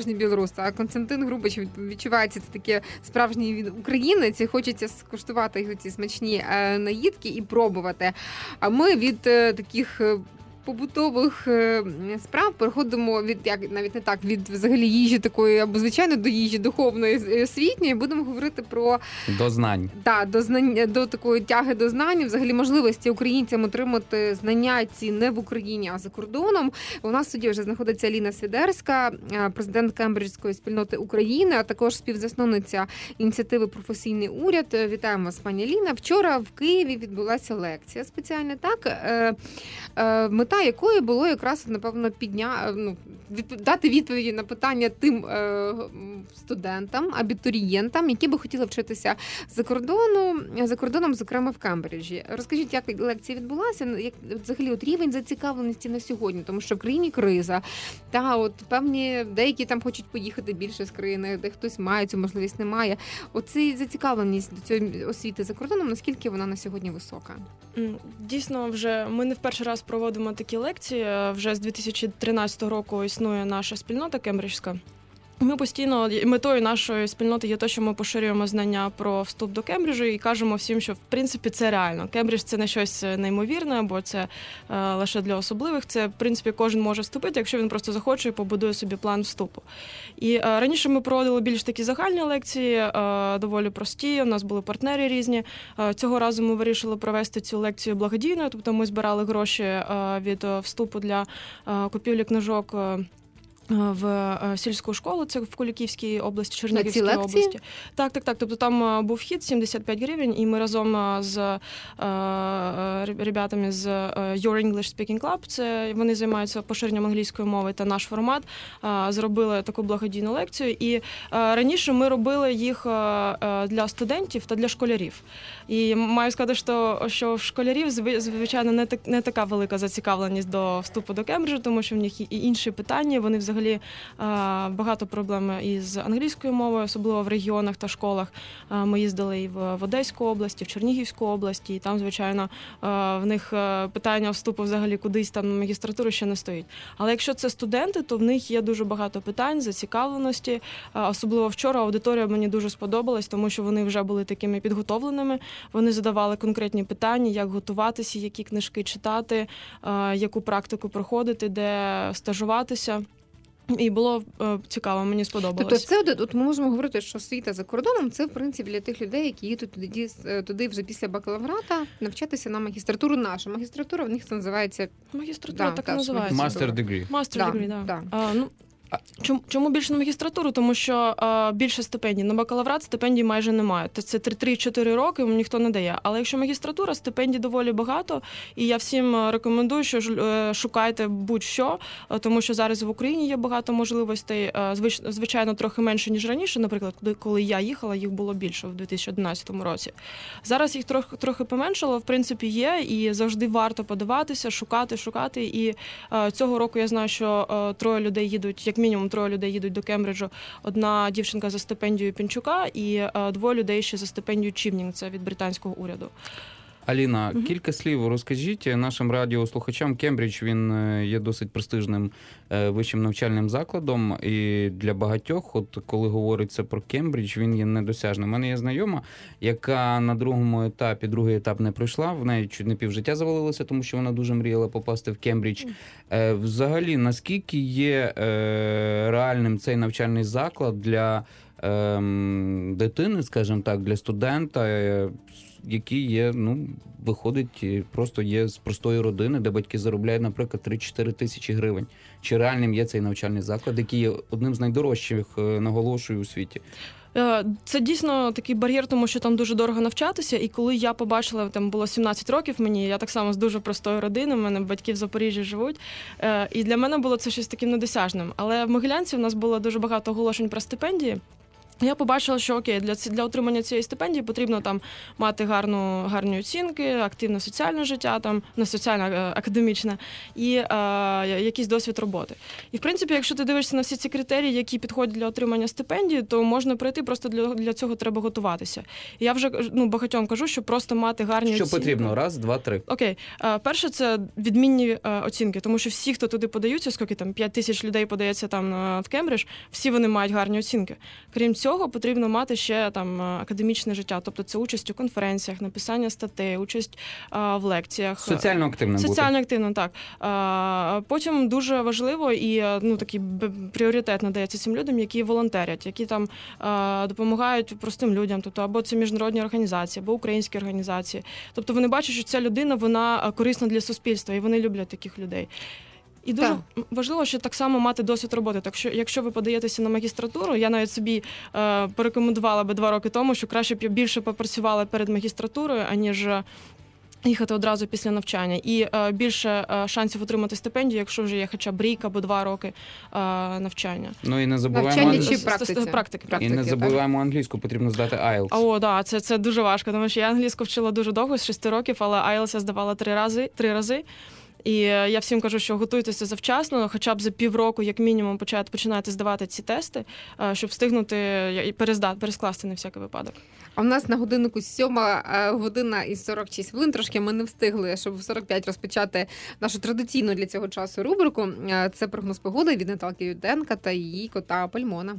справжній білорус, а Константин Грубич відчувається, це таке справжній українець, і хочеться скуштувати ці смачні наїдки і пробувати. А ми від таких побутових справ переходимо навіть не так, від взагалі їжі такої, або звичайно до їжі духовної, освітньої, будемо говорити про знань. Так, до такої тяги до знань, взагалі можливості українцям отримати знання ці не в Україні, а за кордоном. У нас в суді вже знаходиться Аліна Свідерська, президент Кембриджської спільноти України, а також співзасновниця ініціативи «Професійний уряд». Вітаємо вас, пані Аліна. Вчора в Києві відбулася лекція спеціальна, так, мета якої було якраз, напевно, дати відповіді на питання тим студентам, абітурієнтам, які би хотіли вчитися за кордоном, зокрема в Кембриджі. Розкажіть, як лекція відбулася, як взагалі рівень зацікавленості на сьогодні, тому що в країні криза, певні деякі там хочуть поїхати більше з країни, де хтось має цю можливість, не має. Оця зацікавленість до цієї освіти за кордоном, наскільки вона на сьогодні висока? Дійсно, ми не в перший раз проводимо такі лекції. Вже з 2013 року існує наша спільнота кембриджська. Ми постійно, метою нашої спільноти є те, що ми поширюємо знання про вступ до Кембриджу і кажемо всім, що в принципі це реально. Кембридж – це не щось неймовірне, або це лише для особливих. Це, в принципі, кожен може вступити, якщо він просто захоче і побудує собі план вступу. І раніше ми проводили більш такі загальні лекції, доволі прості, у нас були партнери різні. Цього разу ми вирішили провести цю лекцію благодійною, тобто ми збирали гроші від вступу для купівлі книжок в сільську школу, це в Куликівській області, Чернігівській області. Так. Тобто там був вхід 75 гривень, і ми разом з ребятами з Your English Speaking Club, це вони займаються поширенням англійської мови, та наш формат, зробили таку благодійну лекцію. І раніше ми робили їх для студентів та для школярів. І маю сказати, що в школярів, звичайно, не така велика зацікавленість до вступу до Кембриджу, тому що в них і інші питання, вони взагалі багато проблем із англійською мовою, особливо в регіонах та школах. Ми їздили і в Одеську область, і в Чернігівську область, і там, звичайно, в них питання вступу взагалі кудись там на магістратуру ще не стоїть. Але якщо це студенти, то в них є дуже багато питань, зацікавленості. Особливо вчора аудиторія мені дуже сподобалась, тому що вони вже були такими підготовленими. Вони задавали конкретні питання, як готуватися, які книжки читати, яку практику проходити, де стажуватися. І було цікаво, мені сподобалось. Тобто це ми можемо говорити, що освіта за кордоном – це, в принципі, для тих людей, які їдуть туди вже після бакалаврата навчатися на магістратуру нашу. Магістратура в них це називається... Магістратура так називається. Master degree. Master degree, так. Чому більше на магістратуру? Тому що більше стипендій. На бакалаврат стипендій майже немає. Це 3-4 роки ніхто не дає. Але якщо магістратура, стипендій доволі багато. І я всім рекомендую, що шукайте будь-що, тому що зараз в Україні є багато можливостей. Звичайно, трохи менше, ніж раніше. Наприклад, коли я їхала, їх було більше в 2011 році. Зараз їх трохи поменшало, в принципі, є. І завжди варто подаватися, шукати. І цього року я знаю, що 3 людей їдуть, як мінімум 3 людей їдуть до Кембриджу. Одна дівчинка за стипендією Пінчука і 2 людей ще за стипендією Чівнінг, це від британського уряду. Аліна, кілька слів розкажіть нашим радіослухачам. Кембридж, він є досить престижним вищим навчальним закладом, і для багатьох, коли говориться про Кембридж, він є недосяжним. У мене є знайома, яка на другий етап не пройшла, в неї чуть не півжиття завалилося, тому що вона дуже мріяла попасти в Кембридж. Взагалі, наскільки є реальним цей навчальний заклад для дитини, скажімо так, для студента, який є, виходить, просто є з простої родини, де батьки заробляють, наприклад, 3-4 тисячі гривень. Чи реальним є цей навчальний заклад, який є одним з найдорожчих, наголошую, у світі? Це дійсно такий бар'єр, тому що там дуже дорого навчатися. І коли я побачила, там було 17 років мені, я так само з дуже простої родини, в мене батьки в Запоріжжі живуть. І для мене було це щось таким недосяжним. Але в Могилянці в нас було дуже багато оголошень про стипендії. Я побачила, що окей, для отримання цієї стипендії потрібно там мати гарні оцінки, активне соціальне життя, там не соціальне, академічне, і якийсь досвід роботи. І в принципі, якщо ти дивишся на всі ці критерії, які підходять для отримання стипендії, то можна пройти, просто для цього треба готуватися. І я вже багатьом кажу, що просто мати гарні оцінки. Що потрібно? Раз, два, три. Окей. Перше, це відмінні оцінки, тому що всі, хто туди подаються, скільки там 5 тисяч людей подається там в Кембридж, всі вони мають гарні оцінки. Крім цього, потрібно мати ще там академічне життя, тобто це участь у конференціях, написання статей, участь в лекціях. Соціально активним бути. Соціально активним, так. Потім дуже важливо і такий пріоритет надається цим людям, які волонтерять, які там допомагають простим людям, тобто або це міжнародні організації, або українські організації. Тобто вони бачать, що ця людина, вона корисна для суспільства, і вони люблять таких людей. І дуже важливо, що так само мати досвід роботи. Так що, якщо ви подаєтеся на магістратуру, я навіть собі порекомендувала би 2 роки тому, що краще б я більше попрацювала перед магістратурою, аніж їхати одразу після навчання. І більше шансів отримати стипендію, якщо вже є хоча б рік або 2 роки навчання. Ну і не забуваємо Навчання чи практики? І не забуваємо англійську, потрібно здати IELTS. О, да, це дуже важко, тому що я англійську вчила дуже довго, з 6 років, але IELTS я здавала 3 рази. І я всім кажу, що готуйтеся завчасно, хоча б за півроку, як мінімум, починайте здавати ці тести, щоб встигнути і перескласти на всякий випадок. А в нас на годиннику 7:46. Трошки ми не встигли, щоб в 45 розпочати нашу традиційну для цього часу рубрику. Це прогноз погоди від Наталки Діденко та її кота Пальмона.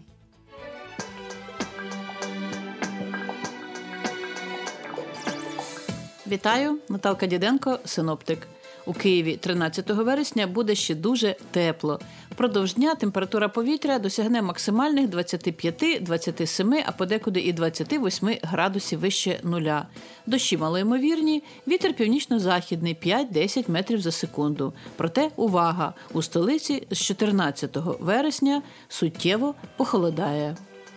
Вітаю, Наталка Діденко, синоптик. У Києві 13 вересня буде ще дуже тепло. Впродовж дня температура повітря досягне максимальних 25-27, а подекуди і 28 градусів вище нуля. Дощі малоймовірні, вітер північно-західний 5-10 метрів за секунду. Проте, увага, у столиці з 14 вересня суттєво похолодає.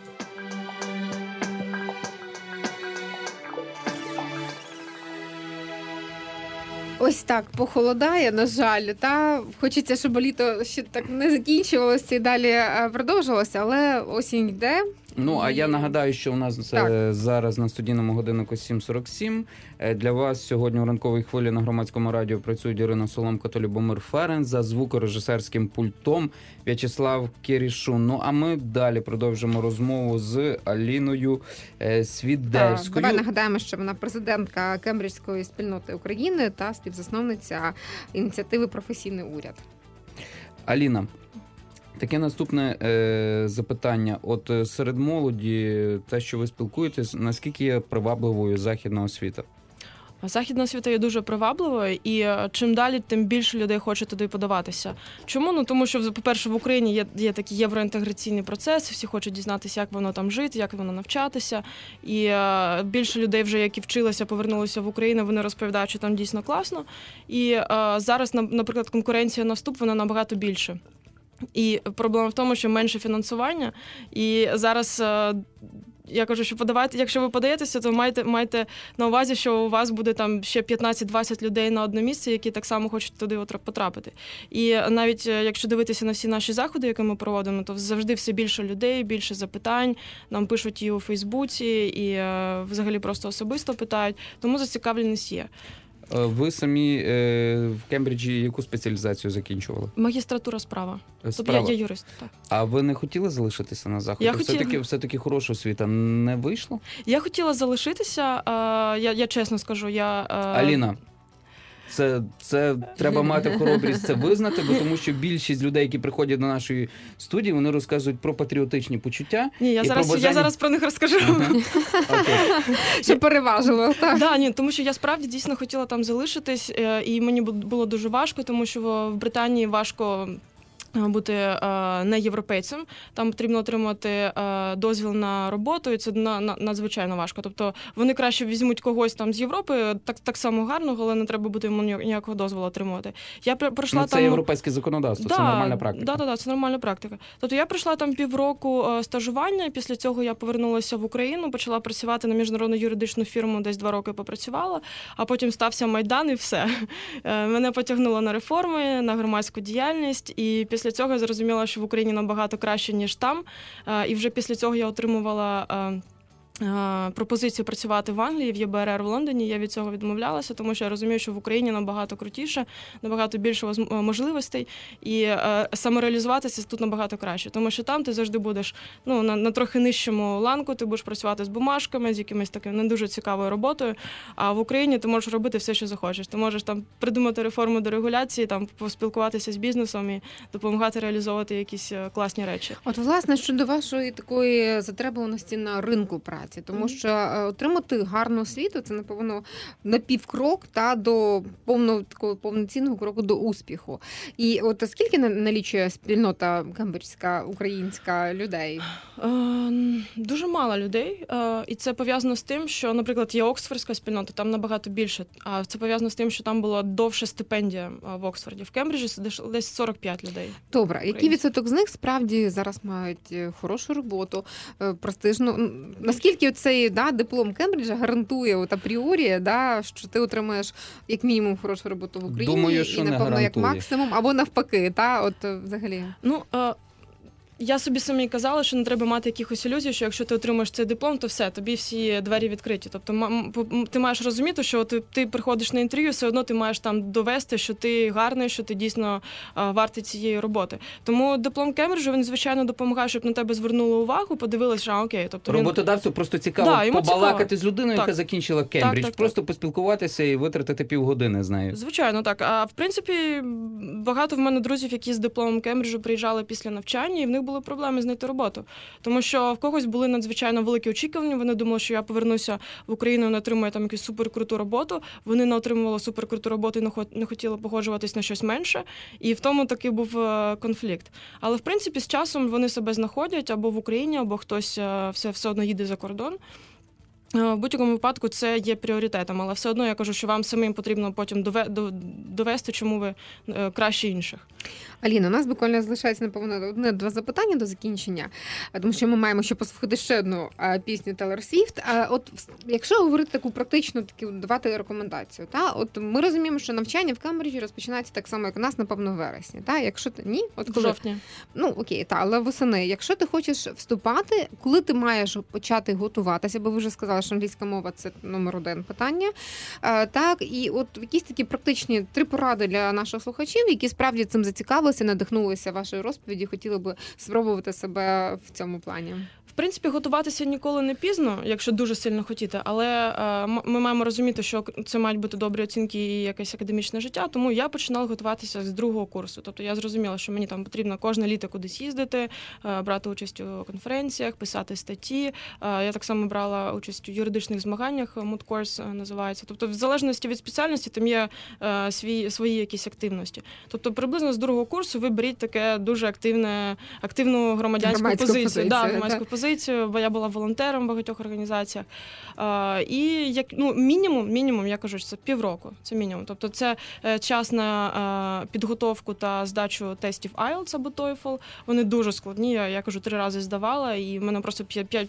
Ось так похолодає, на жаль. Та хочеться, щоб літо ще так не закінчувалося і далі продовжилося, але осінь йде. Ну, а я нагадаю, що у нас зараз на студійному годиннику 7:47. Для вас сьогодні у ранковій хвилі на Громадському радіо працюють Ірина Соломко та Любомир Ференц, за звукорежисерським пультом В'ячеслав Кірішун. Ну, а ми далі продовжимо розмову з Аліною Свідерською. Давай нагадаємо, що вона президентка Кембриджської спільноти України та співзасновниця ініціативи «Професійний уряд». Аліна, таке наступне запитання. От серед молоді, те, що ви спілкуєтесь, наскільки є привабливою західна освіта? Західна освіта є дуже привабливою, і чим далі, тим більше людей хоче туди подаватися. Чому? Ну, тому що, по-перше, в Україні є такий євроінтеграційний процес, всі хочуть дізнатися, як воно там жити, як воно навчатися. І більше людей вже, які вчилися, повернулися в Україну, вони розповідають, що там дійсно класно. І зараз, наприклад, конкуренція на вступ, вона набагато більше. І проблема в тому, що менше фінансування, і зараз я кажу, що якщо ви подаєтеся, то майте на увазі, що у вас буде там ще 15-20 людей на одне місце, які так само хочуть туди потрапити. І навіть якщо дивитися на всі наші заходи, які ми проводимо, то завжди все більше людей, більше запитань, нам пишуть і у Фейсбуці, і взагалі просто особисто питають, тому зацікавленість є. Ви самі в Кембриджі яку спеціалізацію закінчували? Магістратура справа. Тобто я юрист. Так. А ви не хотіли залишитися на Заході? Все-таки хороша освіта не вийшло? Я хотіла залишитися, я чесно скажу. Аліна, це треба мати хоробрість це визнати, бо тому що більшість людей, які приходять до нашої студії, вони розказують про патріотичні почуття. Ні, я зараз про них розкажу. Що переважило, так? Да, ні, тому що я справді дійсно хотіла там залишитись, і мені було дуже важко, тому що в Британії важко бути не європейцем, там потрібно отримати дозвіл на роботу, і це надзвичайно важко. Тобто вони краще візьмуть когось там з Європи, так само гарного, але не треба буде йому ніякого дозволу отримувати. Я пройшла це європейське законодавство, це нормальна практика. Так, це нормальна практика. Тобто я пройшла там півроку стажування, і після цього я повернулася в Україну, почала працювати на міжнародну юридичну фірму, десь 2 роки попрацювала, а потім стався Майдан і все. Мене потягнуло на реформи, на громадську діяльність, і після після цього я зрозуміла, що в Україні набагато краще, ніж там. І вже після цього я отримувала пропозицію працювати в Англії, в ЄБРР в Лондоні. Я від цього відмовлялася, тому що я розумію, що в Україні набагато крутіше, набагато більше можливостей, і самореалізуватися тут набагато краще. Тому що там ти завжди будеш на трохи нижчому ланку, ти будеш працювати з бумажками, з якимось таким не дуже цікавою роботою, а в Україні ти можеш робити все, що захочеш. Ти можеш там придумати реформу дерегуляції, там поспілкуватися з бізнесом і допомагати реалізовувати якісь класні речі. От, власне, щодо вашої такої затребуваності на ринку праці, тому що отримати гарну освіту – це, напевно, на півкрок до такого повноцінного кроку до успіху. І от скільки налічує спільнота кембриджська, українська людей? Дуже мало людей. І це пов'язано з тим, що, наприклад, є Оксфордська спільнота, там набагато більше. А це пов'язано з тим, що там була довша стипендія в Оксфорді. В Кембриджі десь 45 людей. Добре. Який відсоток з них справді зараз мають хорошу роботу, престижну? Наскільки цей диплом Кембриджа гарантує апріорі, що ти отримаєш як мінімум хорошу роботу в Україні? Думаю, що і, напевно, не як максимум, або навпаки, взагалі? Я собі самі казала, що не треба мати якихось ілюзій, що якщо ти отримаєш цей диплом, то все, тобі всі двері відкриті. Тобто ти маєш розуміти, що ти приходиш на інтерв'ю, все одно ти маєш там довести, що ти гарний, що ти дійсно вартий цієї роботи. Тому диплом Кембриджу, він, звичайно, допомагає, щоб на тебе звернули увагу, подивилися, що окей. Тобто роботодавцю просто цікаво побалакати з людиною, яка закінчила Кембридж, просто поспілкуватися і витратити півгодини з нею. Звичайно, так. А в принципі, багато в мене друзів, які з дипломом Кембриджу приїжджали після навчання, і в них були проблеми знайти роботу. Тому що в когось були надзвичайно великі очікування, вони думали, що я повернуся в Україну і не отримую там якусь суперкруту роботу. Вони не отримували суперкруту роботу і не хотіли погоджуватись на щось менше. І в тому таки був конфлікт. Але, в принципі, з часом вони себе знаходять або в Україні, або хтось все одно їде за кордон. В будь-якому випадку це є пріоритетом, але все одно я кажу, що вам самим потрібно потім довести, чому ви краще інших. Аліна, у нас буквально залишається, напевно, одне-два запитання до закінчення, тому що ми маємо ще послухати ще одну пісню Тейлор Свіфт. От якщо говорити таку практичну, давати рекомендацію, от ми розуміємо, що навчання в Кембриджі розпочинається так само, як у нас, напевно, в вересні. Якщо ти ні, в жовтні. Окей, але восени. Якщо ти хочеш вступати, коли ти маєш почати готуватися, бо ви вже сказали, що англійська мова – це номер один питання. І от якісь такі практичні 3 поради для наших слухачів, які справді цим зацікавилися, надихнулися вашою розповіді, хотіли би спробувати себе в цьому плані. В принципі, готуватися ніколи не пізно, якщо дуже сильно хотіти, але ми маємо розуміти, що це мають бути добрі оцінки і якесь академічне життя, тому я починала готуватися з 2-го курсу. Тобто я зрозуміла, що мені там потрібно кожне літо кудись їздити, брати участь у конференціях, писати статті. Я так само брала участь у юридичних змаганнях, Moot Course називається. Тобто в залежності від спеціальності там є свої якісь активності. Тобто приблизно з 2-го курсу ви беріть таке дуже активну громадянську позицію. Громадську позицію, бо я була волонтером в багатьох організаціях. І мінімум, я кажу, що це півроку. Це мінімум. Тобто це час на підготовку та здачу тестів IELTS або TOEFL. Вони дуже складні. Я кажу, 3 рази здавала, і в мене просто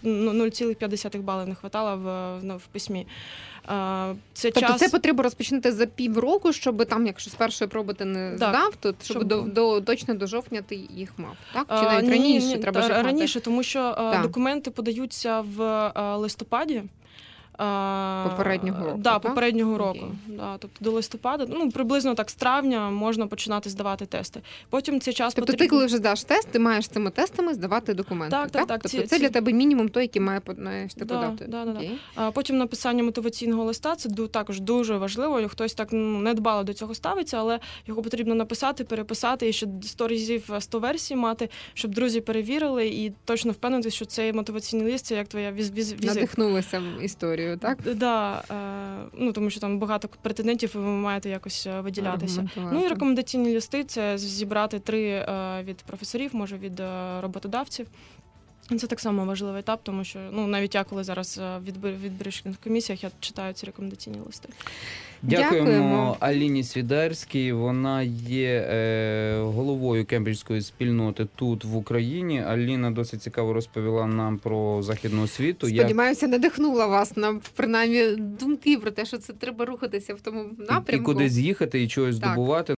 0,5 балів не хватало в письмі. Це потрібно розпочинати за півроку, щоб там, якщо з першої проби ти не здав, то щоб точно до жовтня ти їх мав, так? Чи навіть раніше треба ж мати? Раніше, тому що документи подаються в листопаді. Попереднього року. Попереднього року. Тобто до листопада, приблизно так з травня можна починати здавати тести. Потім цей час тобто ти, коли вже здаш тест, ти маєш цими тестами здавати документи, так? Тобто це для тебе мінімум той, який має подати. Потім написання мотиваційного листа, це також дуже важливо. Хтось так недбало до цього ставиться, але його потрібно написати, переписати і ще 100 разів 100 версій мати, щоб друзі перевірили і точно впевнитися, що цей мотиваційний лист – це як твоя візит. Надихнулися історією. Так? Тому що там багато претендентів, і ви маєте якось виділятися. І рекомендаційні листи – це зібрати 3 від професорів, може від роботодавців. Це так само важливий етап, тому що навіть я, коли зараз в відбірчих комісіях, я читаю ці рекомендаційні листи. Дякуємо Аліні Свідерській. Вона є головою кембриджської спільноти тут, в Україні. Аліна досить цікаво розповіла нам про західну освіту. Сподіваюся, надихнула вас на, принаймні, думки про те, що це треба рухатися в тому напрямку. І куди з'їхати, і чогось здобувати.